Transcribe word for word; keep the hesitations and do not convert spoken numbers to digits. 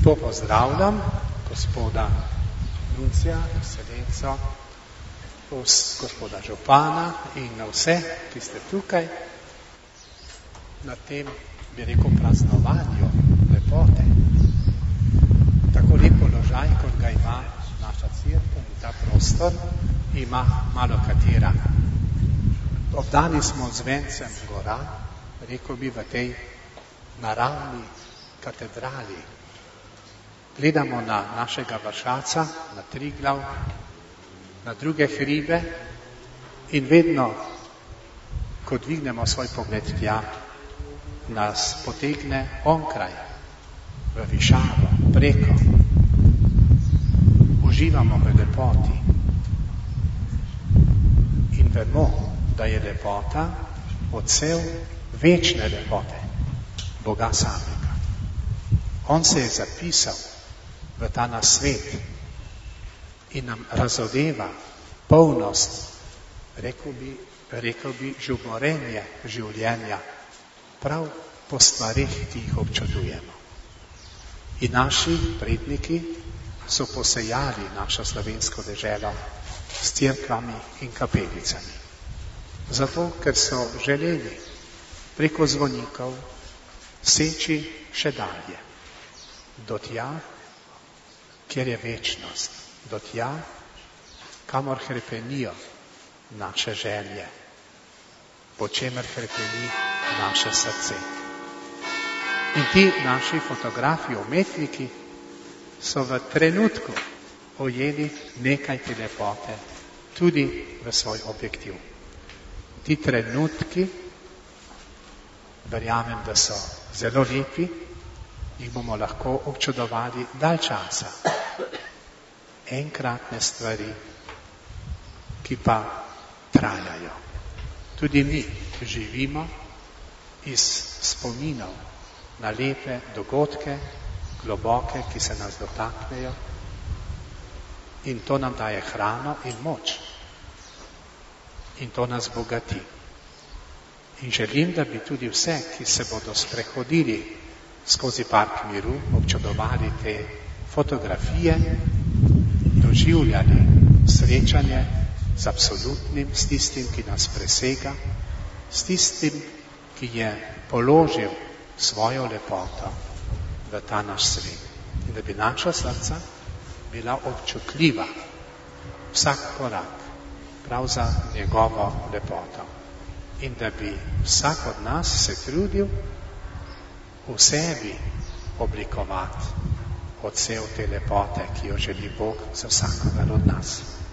Lepo pozdravljam gospoda Nuncija, Excelenco, gospoda Župana in na vse, ki ste tukaj na tem, bi rekel, praznovanju lepote. Tako lep položaj, kot ga ima naša cerkev in ta prostor, ima malo katera. Obdani smo z vencem gora, rekel bi, v tej naravni katedrali. Gledamo na našega Vršaca, na Triglav, na druge hribe in vedno, ko dvignemo svoj pogled tja, nas potegne onkraj, v višavo, preko. Uživamo v lepoti in vemo, da je lepota odsev večne lepote Boga samega. On se je zapisal v ta nas svet in nam razodeva polnost, rekel bi, rekel bi žuborenje življenja, prav po stvarih, ki jih občudujemo. In naši predniki so posejali našo slovensko deželo s cerkvami in kapelicami. Zato, ker so želeli preko zvonikov seči še dalje, do tja, kjer je večnost, do tja, kamor hrepenijo naše želje, po čemer hrepeni naše srce. In ti naši fotografi, umetniki, so v trenutku ujeli nekaj te lepote, tudi v svoj objektiv. Ti trenutki, verjamem, da so zelo lepi, jih bomo lahko občudovali dalj časa. Enkratne stvari, ki pa trajajo. Tudi mi živimo iz spominov na lepe dogodke, globoke, ki se nas dotaknejo, in to nam daje hrano in moč. In to nas bogati. In želim, da bi tudi vse, ki se bodo sprehodili skozi park miru, občudovali te fotografije, doživljali srečanje z absolutnim, s tistim, ki nas presega, s tistim, ki je položil svojo lepoto v ta naš svet. In da bi naša srca bila občutljiva vsak korak prav za njegovo lepoto. In da bi vsak od nas se trudil v sebi oblikovati odsev te lepote, ki jo želi Bog za vsakogar od nas.